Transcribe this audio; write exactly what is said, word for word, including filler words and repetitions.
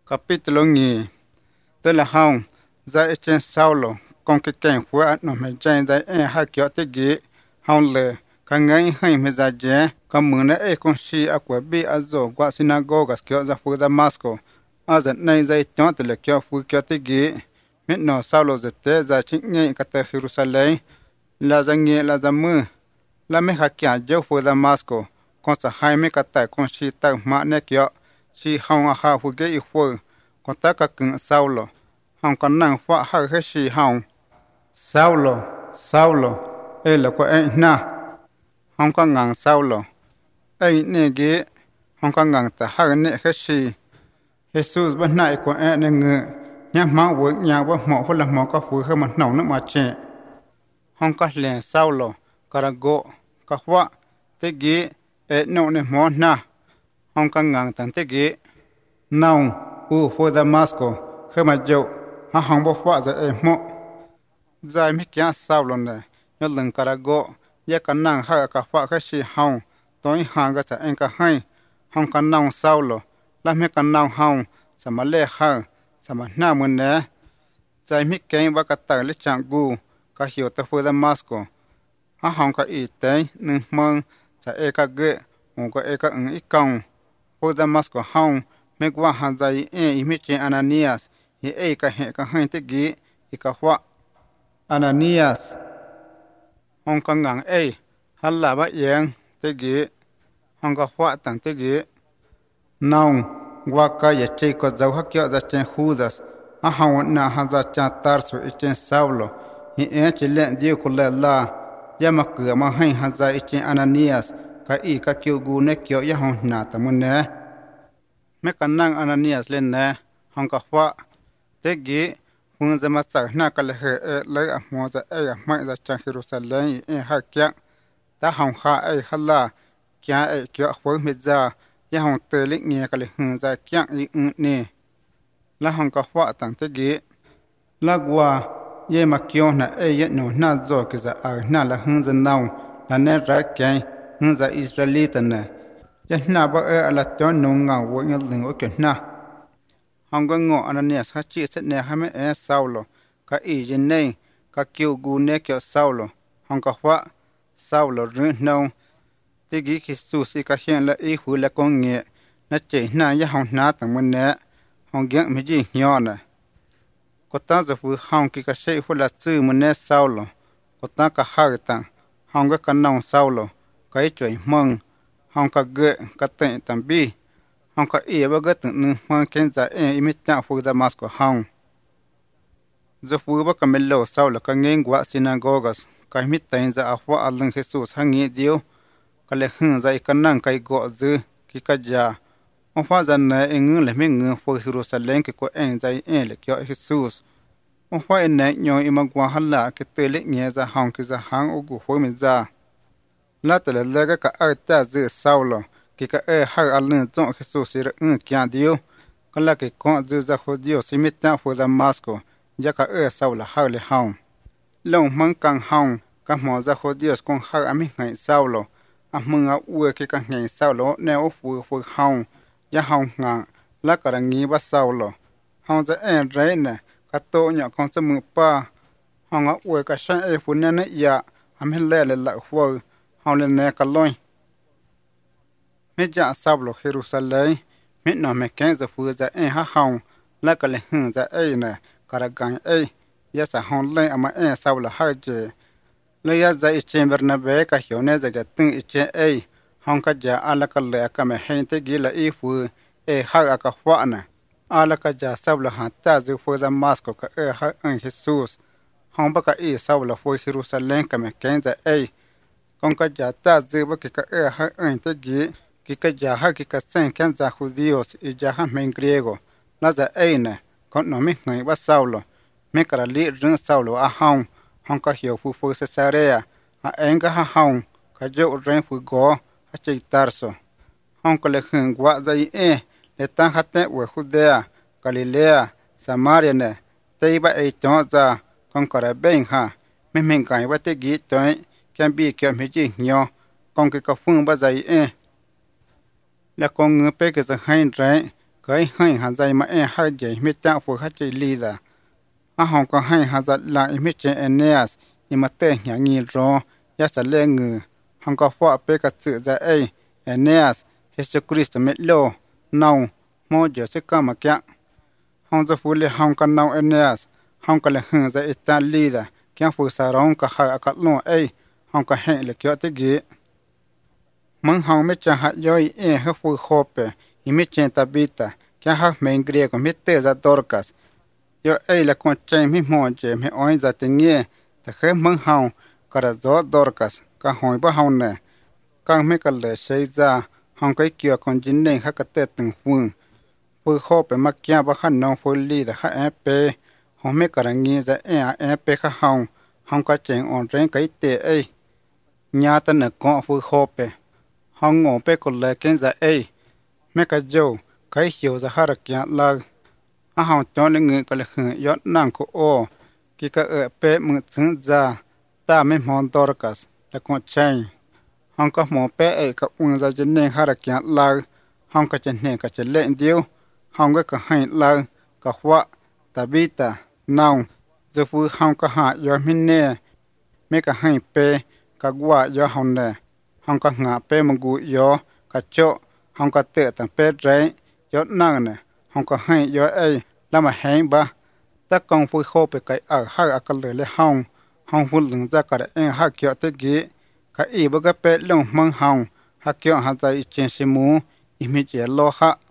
Capítulo nhì. Tức là hông, dạy trên Saulo, con cái cảnh của anh nó mới dạy dạy em hai kiểu tế ghế, hông lờ, cả ngay hơi mới dạy dễ, cả mượn ấy con si à của bi à dồ qua synagogue kiểu ra phụ Damasco, à dẫn này dạy chọn từ là kiểu phụ kiểu tế ghế, miết nó Saulo dạy tế dạy chính ngay cả tới Jerusalem, là dạy nghe là dạy mưa, là mấy hạ kia dấu phụ Damasco, con sẽ hai mấy cả tới con si tăng mã nè kiểu, si hông à hạ phụ ghế y phụ, con ta cả cưng Saulo, hông có năng phá hai hết si hông. Saulo, Saulo, ấy là của anh na, hông có ngang Saulo, ấy nè ghế, hông có ngang ta hai nè hết si. Jesus bên này của anh nè ngựa, nhá máu với nhà với mỏ với là mỏ có phù hơn mặt nấu nước mà trẻ. Hông có liền Saulo, cả gỗ, cả phá, tế ghế, ấy nấu nè mỏ na, hông có ngang tầng tế ghế. Nào, u phô Damasco, hơn mà dậu, hả hông bó phá ra ấy mỏ. Zai mi kia Saulo ne, yo lưng cả gỗ, ya cả năng hai cả phá cái gì hông, tối hàng cái sẽ anh cả hai, hông cả năng Saulo, làm hết cả năng hông, sẽ mà lê hai, sẽ mà na muốn nè. Zai mi kia và cả tài lịch trạng gu, cả hiểu tới phơi Damasco, hả hông cả ý tế, nâng mong, sẽ e cả ghệ, một cái e cả ứng ý công, phơi Damasco hông, mấy qua hàng zai e ý mi chế Ananias, ý e cả hệ cả hai tế ghế, ý cả phá. Ananias, hong có ngang ấy, hắn là bác yên, tế ghế, hong có phá tặng tế ghế. Nông, qua ca ya chơi có dấu hắc kẹo ra trên Judas, á hong na hắn ra cha Tarso ý trên Saulo, hi e chỉ lệnh điêu của lệ la, ya mà cửa mà hay hắn ra ý trên Ananias, cái ý các kiêu gu nè kẹo ya hong na tầm môn nè. Mấy cái năng Ananias lên nè, hong có phá, tế ghế, hun za ma sa na ka le he le a mo za e ma za cha Jerusalem e ha kya ta hong kha e hala kya e kya khoi me za ya hong te lik nge ka le hun za kya i ne la hong ka hwa tang te gi la gwa ye ma kyo na e ye no na zo ke za a na la hun za naw la ne ra kya hun za Israelita ne ya na ba e ala to no nga wo ngel ling o ke na hong có ngọ Ananias ha chi set ne ha me e Saulo ka i jin nei ka kyu gu ne kyo Saulo hong ka hwa Saulo ru no ti gi Jesus ka hian la i hu la kong nge na che na ya hong na tang mun ne hong gyang me ji nyo na ko ta za fu hong ki ka she hu la chu mun ne Saulo ko ta ka ha ta hong ga ka nong Saulo ka i choi mong hong ka ge ka te tam bi hong ka i ba ga tu nu ma ken za e i mi ta fu Damasco hong zo fu ba ka melo Saulo ka ngeng wa synagogas ka mi ta za a wa alung Jesus hangi dio ka le hun za i ka nang kai go zu ki ka ja on fa za na e ngu le mi ngu fu Jerusalem ki ko en za e le kyo Jesus on fa en na nyo i ma gwa hala ki te le nge za hong ki za hang o gu fu mi za la te le le ga ka a ta zu Saulo ki ka e har alun zon Jesus ir un kya dio kala ki kon zu za ho dio simita fu Damasco ya ka e Saulo har le hong long mang kang hong ka mo za ho dio kon har ami ngai Saulo a mung a u ki ka ngai Saulo ne o fu fu hong ya hong nga la ka ngi ba Saulo hong za e re ne ka to nya kon sa mu pa hong a u ka shan e fu ne ne ya am le le la fu hong le ne ka loin me ja Saulo Jerusalem me no me ken za fu za e ha hong la ka le hun za e ne ka ra gan e ya sa hong le ama e Saulo ha je le ya za i chamber na be ka hyo ne za ga tin i che e hong ka ja ala ka le ka me hen te gi la i fu e ha ka hwa na ala ka ja Saulo ha ta zu fu Damasco ka e ha an Jesus hong ba ka i Saulo fu Jerusalem ka me ken za e con ka ja ta zu ba ki ka e ha an te gi ki ka ja ha ki ka sen ken za judíos y ja ha men griego la za e ne con no mi ngai ba Saulo me ka li rin Saulo a hong hong ka hiu fu fu Cesarea a en ka ha hong ka jo ren fu go a che Tarso hong ka le hun gwa za i e le tan ha te we Judea Galilea Samaria ne te ba e ton za con ka ra ben ha me men kai ba te gi toi kan bi kyo me ji nyo con ki ka fun ba za i e la con ngư pe ke za hain rai cái hay hà dây mà em hai dây mi tạo phụ hát chơi lì ra à hồng có hay hà dây lại mi chơi Aeneas nhưng mà tên nhà nghi rõ ya sẽ lên ngừ hồng có phụ bê cả sự ra ấy Aeneas Jesus Christ mẹ lô nâu mô giờ sẽ có mà kia hồngจะพูดเลยhồng có nâu Aeneas hồng cóเลยhưng ra Italy ra kia phụ sa rong có hai ở cắt lô ấy hồng có hẹnเลยkia tới ghế mong hồng mới chẳng hạt yoi e hấp phụ khope y mới chẳng tabita kia hấp mình gria có mới tê ra Dorcas yo ấy là con trai mới mòn chế mới oi ra tiếng ngheแต่เคยมองเฮาก็ระจอดอร์กัสก็หอยบ่เฮาเนี่ยก็ไม่ก็เลยใช้จาเฮาก็เกี่ยวconจินเน่ฮักกะเตตึงฟึ่งปื้อเข้าไปมักแก่บ่คันน้องฟอลี่แต่ฮักแอเปเฮาไม่ก็ระงี้จะแอแอเปค่ะเฮาเฮาก็เจงอ่อนแรงก็เตเอ้ยญาตะเนี่ยก็ปื้อเข้าไปเฮางอไปก็เลยเก่งจะเอ้ยแม่ก็โจก็เหี่ยวจะหารักยาลาอาเฮาจอนเงินก็เลยยอดนั่งก็โอกิกะเอเปมึงซึงจาตาไม่มองดอร์กัสและก็ใช่ห้องก็หมอเปเอกับอุ้งจะจะเน่งหารักยาลาห้องก็จะเน่งก็จะเล่นเดียวห้องก็ก็ให้ลาก็ว่าตาบิตาเนาจะฟูห้องก็หายอมินเน่ไม่ก็ให้เปก็ว่ายอห้องเน่ห้องก็หาเปมงกุยอก็โจห้องก็เตะตั้งเปไรยอดนั่งเน่ห้องก็ให้ยอเอแล้วมาแหงบ้าตะกองฟูโคไปไกอักฮักอักเลยเลยห้องห้องฟูหลึงจะกระเองฮักเกี่ยวตะกี้กะอีบกะเป็ดลงมังห้องฮักเกี่ยวหาใจเจนสิมูอิมิเจโลฮะ